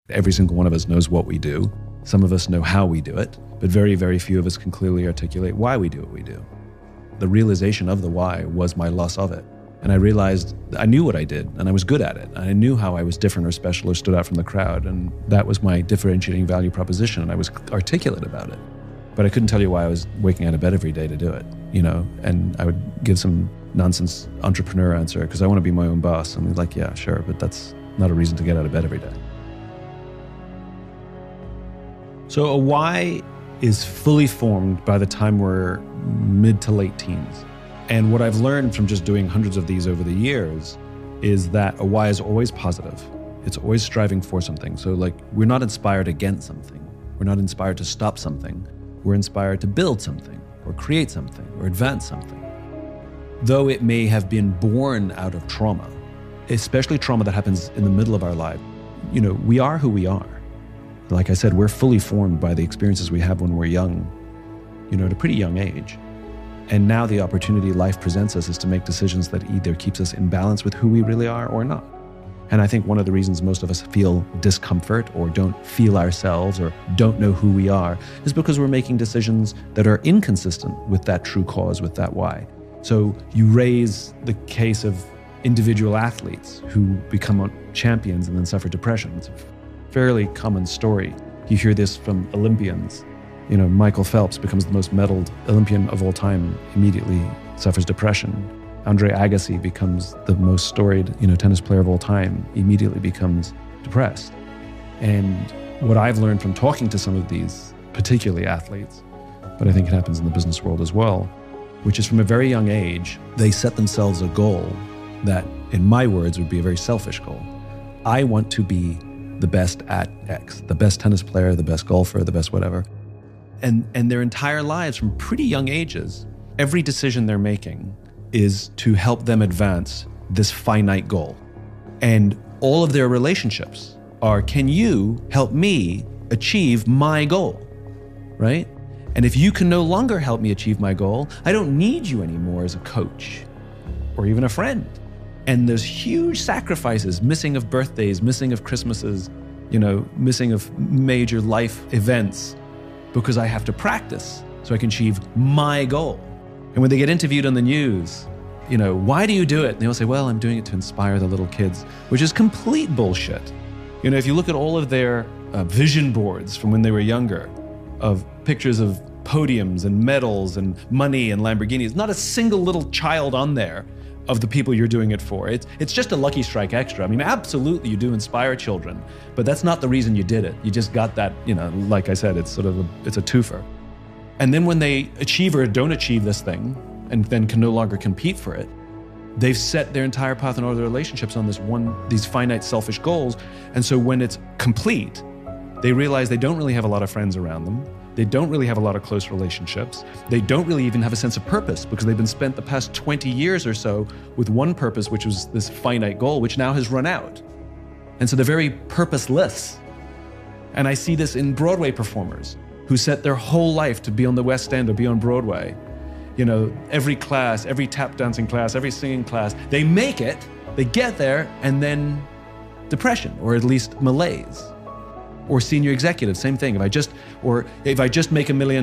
Every single one of us knows what we do. Some of us know how we do it, but very, very few of us can clearly articulate why we do what we do. The realization of the why was my loss of it. And I realized I knew what I did and I was good at it. I knew how I was different or special or stood out from the crowd. And that was my differentiating value proposition. And I was articulate about it. But I couldn't tell you why I was waking out of bed every day to do it, and I would give some nonsense entrepreneur answer because I want to be my own boss. And he's like, yeah, sure, but that's not a reason to get out of bed every day. So a why is fully formed by the time we're mid to late teens. And what I've learned from just doing hundreds of these over the years is that a why is always positive. It's always striving for something. So we're not inspired against something. We're not inspired to stop something. We're inspired to build something or create something or advance something. Though it may have been born out of trauma, especially trauma that happens in the middle of our life, we are who we are. Like I said, we're fully formed by the experiences we have when we're young, at a pretty young age. And now the opportunity life presents us is to make decisions that either keeps us in balance with who we really are or not. And I think one of the reasons most of us feel discomfort or don't feel ourselves or don't know who we are is because we're making decisions that are inconsistent with that true cause, with that why. So you raise the case of individual athletes who become champions and then suffer depression. It's a fairly common story. You hear this from Olympians. Michael Phelps becomes the most medaled Olympian of all time, immediately suffers depression. Andre Agassi becomes the most storied, tennis player of all time, immediately becomes depressed. And what I've learned from talking to some of these, particularly athletes, but I think it happens in the business world as well, which is from a very young age, they set themselves a goal that, in my words, would be a very selfish goal. I want to be the best at X, the best tennis player, the best golfer, the best whatever. And their entire lives from pretty young ages, every decision they're making is to help them advance this finite goal. And all of their relationships are, can you help me achieve my goal, right? And if you can no longer help me achieve my goal, I don't need you anymore as a coach or even a friend. And there's huge sacrifices, missing of birthdays, missing of Christmases, missing of major life events because I have to practice so I can achieve my goal. And when they get interviewed on the news, why do you do it? And they all say, well, I'm doing it to inspire the little kids, which is complete bullshit. If you look at all of their vision boards from when they were younger, of pictures of podiums and medals and money and Lamborghinis, not a single little child on there of the people you're doing it for. It's just a lucky strike extra. I mean, absolutely you do inspire children, but that's not the reason you did it. You just got that, like I said, it's it's a twofer. And then when they achieve or don't achieve this thing and then can no longer compete for it, they've set their entire path in all their relationships on these finite selfish goals. And so when it's complete, they realize they don't really have a lot of friends around them. They don't really have a lot of close relationships. They don't really even have a sense of purpose because they've been spent the past 20 years or so with one purpose, which was this finite goal, which now has run out. And so they're very purposeless. And I see this in Broadway performers who set their whole life to be on the West End or be on Broadway. Every class, every tap dancing class, every singing class, they make it, they get there, and then depression, or at least malaise. Or senior executive, same thing. If I just make $1 million,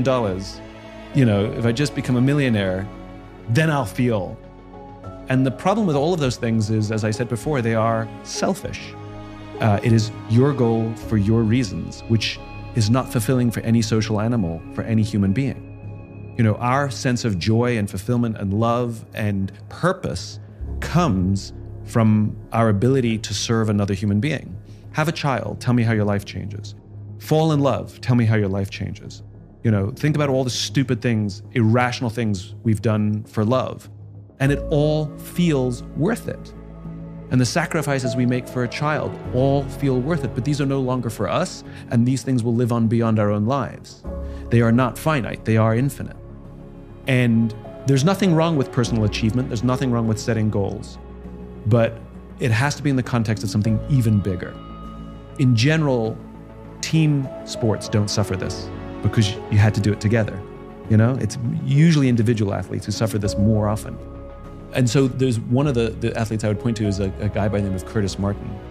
if I just become a millionaire, then I'll feel. And the problem with all of those things is, as I said before, they are selfish. It is your goal for your reasons, which is not fulfilling for any social animal, for any human being. Our sense of joy and fulfillment and love and purpose comes from our ability to serve another human being. Have a child, tell me how your life changes. Fall in love, tell me how your life changes. Think about all the stupid things, irrational things we've done for love, and it all feels worth it. And the sacrifices we make for a child all feel worth it, but these are no longer for us, and these things will live on beyond our own lives. They are not finite, they are infinite. And there's nothing wrong with personal achievement, there's nothing wrong with setting goals, but it has to be in the context of something even bigger. In general, team sports don't suffer this because you had to do it together. It's usually individual athletes who suffer this more often. And so there's one of the athletes I would point to is a guy by the name of Curtis Martin,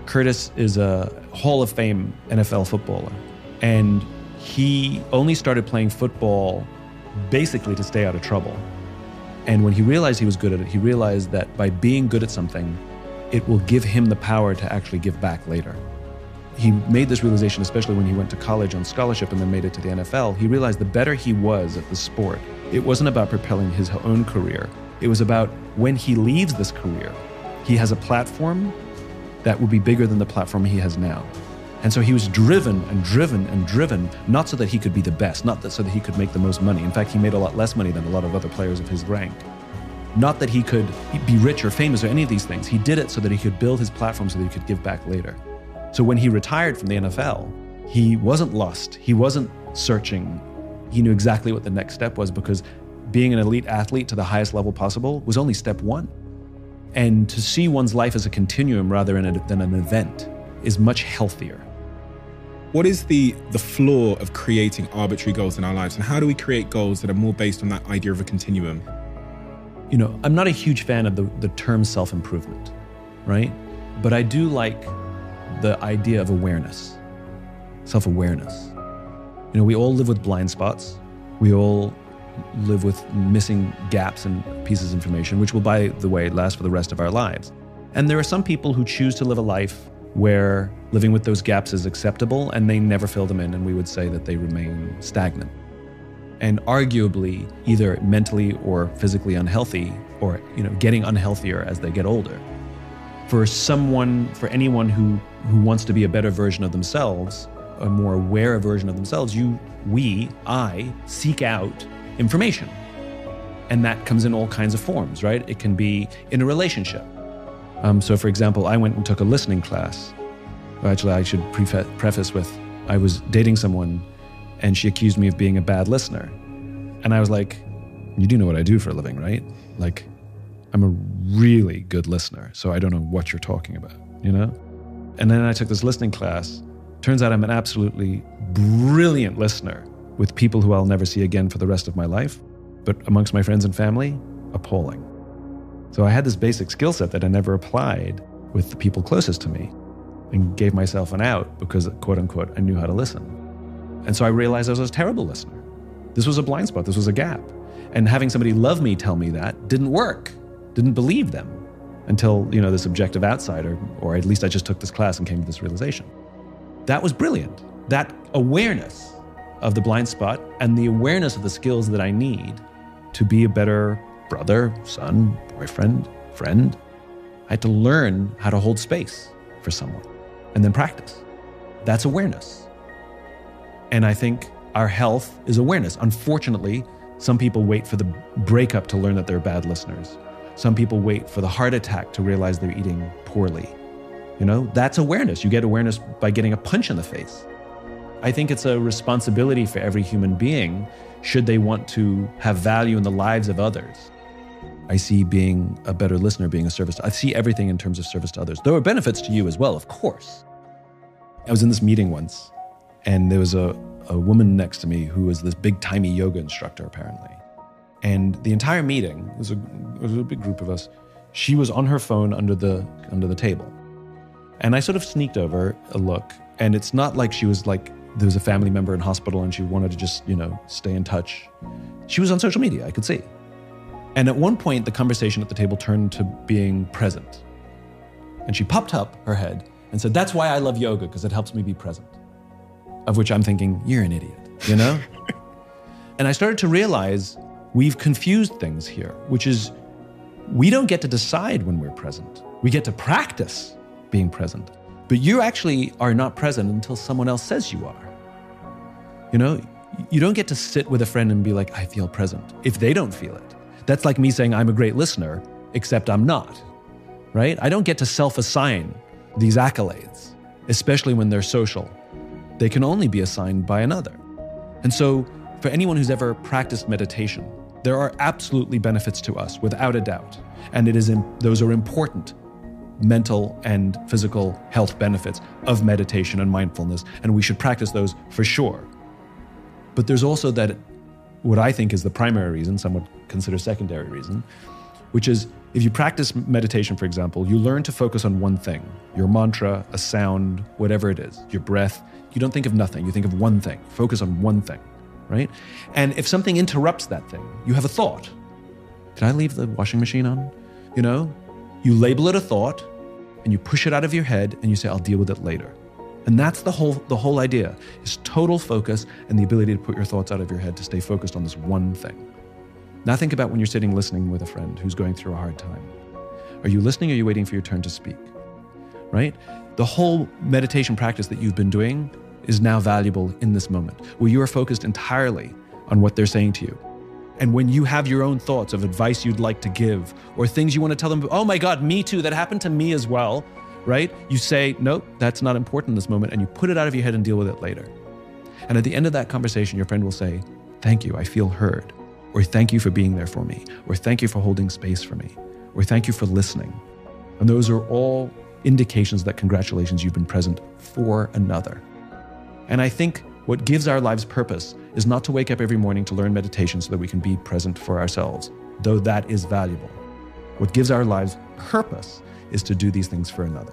Curtis is a Hall of Fame NFL footballer. And he only started playing football basically to stay out of trouble. And when he realized he was good at it, he realized that by being good at something, it will give him the power to actually give back later. He made this realization, especially when he went to college on scholarship and then made it to the NFL. He realized the better he was at the sport, it wasn't about propelling his own career. It was about when he leaves this career, he has a platform that will be bigger than the platform he has now. And so he was driven and driven and driven, not so that he could be the best, not so that he could make the most money. In fact, he made a lot less money than a lot of other players of his rank. Not that he could be rich or famous or any of these things. He did it so that he could build his platform so that he could give back later. So when he retired from the NFL, he wasn't lost. He wasn't searching. He knew exactly what the next step was, because being an elite athlete to the highest level possible was only step one. And to see one's life as a continuum rather than an event is much healthier. What is the flaw of creating arbitrary goals in our lives, and how do we create goals that are more based on that idea of a continuum? You know, I'm not a huge fan of the term self-improvement, right? But I do like the idea of awareness, self-awareness. You know, we all live with blind spots. We all live with missing gaps and pieces of information, which will, by the way, last for the rest of our lives. And there are some people who choose to live a life where living with those gaps is acceptable and they never fill them in, and we would say that they remain stagnant. And arguably either mentally or physically unhealthy, or getting unhealthier as they get older. For anyone who wants to be a better version of themselves, a more aware version of themselves, I seek out information. And that comes in all kinds of forms, right? It can be in a relationship. So for example, I went and took a listening class. Actually, I should preface with, I was dating someone and she accused me of being a bad listener. And I was like, you do know what I do for a living, right? Like, I'm a really good listener, so I don't know what you're talking about, And then I took this listening class. Turns out I'm an absolutely brilliant listener with people who I'll never see again for the rest of my life. But amongst my friends and family, appalling. So I had this basic skill set that I never applied with the people closest to me, and gave myself an out because, quote unquote, I knew how to listen. And so I realized I was a terrible listener. This was a blind spot. This was a gap. And having somebody love me tell me that didn't work. Didn't believe them until, this objective outsider, or at least I just took this class and came to this realization. That was brilliant. That awareness of the blind spot and the awareness of the skills that I need to be a better brother, son, boyfriend, friend. I had to learn how to hold space for someone and then practice. That's awareness. And I think our health is awareness. Unfortunately, some people wait for the breakup to learn that they're bad listeners. Some people wait for the heart attack to realize they're eating poorly. That's awareness. You get awareness by getting a punch in the face. I think it's a responsibility for every human being, should they want to have value in the lives of others. I see being a better listener being a service. I see everything in terms of service to others. There are benefits to you as well, of course. I was in this meeting once, and there was a woman next to me who was this big-timey yoga instructor, apparently. And the entire meeting, it was a big group of us, she was on her phone under the table. And I sort of sneaked over a look, and it's not like she was like, there was a family member in hospital and she wanted to just, stay in touch. She was on social media, I could see. And at one point, the conversation at the table turned to being present. And she popped up her head and said, "That's why I love yoga, because it helps me be present." Of which I'm thinking, you're an idiot, And I started to realize we've confused things here, which is we don't get to decide when we're present. We get to practice being present. But you actually are not present until someone else says you are. You don't get to sit with a friend and be like, I feel present, if they don't feel it. That's like me saying I'm a great listener, except I'm not, right? I don't get to self-assign these accolades, especially when they're social. They can only be assigned by another. And so for anyone who's ever practiced meditation, there are absolutely benefits to us, without a doubt. And those are important mental and physical health benefits of meditation and mindfulness, and we should practice those for sure. But there's also that, what I think is the primary reason, some would consider secondary reason, which is If you practice meditation, for example, you learn to focus on one thing, your mantra, a sound, whatever it is, your breath. You don't think of nothing, you think of one thing. Focus on one thing, right? And if something interrupts that thing, you have a thought. Did I leave the washing machine on? You know, you label it a thought and you push it out of your head and you say, I'll deal with it later. And that's the whole idea, is total focus and the ability to put your thoughts out of your head to stay focused on this one thing. Now think about when you're sitting listening with a friend who's going through a hard time. Are you listening or are you waiting for your turn to speak? Right? The whole meditation practice that you've been doing is now valuable in this moment, where you are focused entirely on what they're saying to you. And when you have your own thoughts of advice you'd like to give or things you want to tell them, oh my God, me too, that happened to me as well, right? You say, nope, that's not important in this moment, and you put it out of your head and deal with it later. And at the end of that conversation, your friend will say, thank you, I feel heard. Or thank you for being there for me. Or thank you for holding space for me. Or thank you for listening. And those are all indications that congratulations, you've been present for another. And I think what gives our lives purpose is not to wake up every morning to learn meditation so that we can be present for ourselves, though that is valuable. What gives our lives purpose is to do these things for another.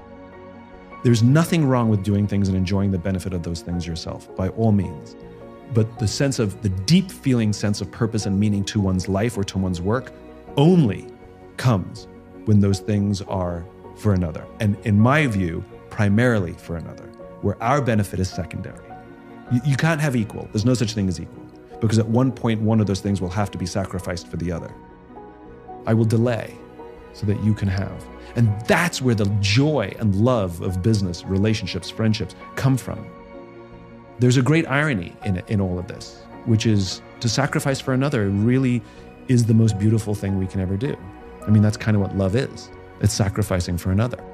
There's nothing wrong with doing things and enjoying the benefit of those things yourself, by all means. But the deep feeling sense of purpose and meaning to one's life or to one's work only comes when those things are for another. And in my view, primarily for another, where our benefit is secondary. You can't have equal. There's no such thing as equal, because at one point, one of those things will have to be sacrificed for the other. I will delay so that you can have. And that's where the joy and love of business, relationships, friendships come from. There's a great irony in all of this, which is to sacrifice for another really is the most beautiful thing we can ever do. I mean, that's kind of what love is. It's sacrificing for another.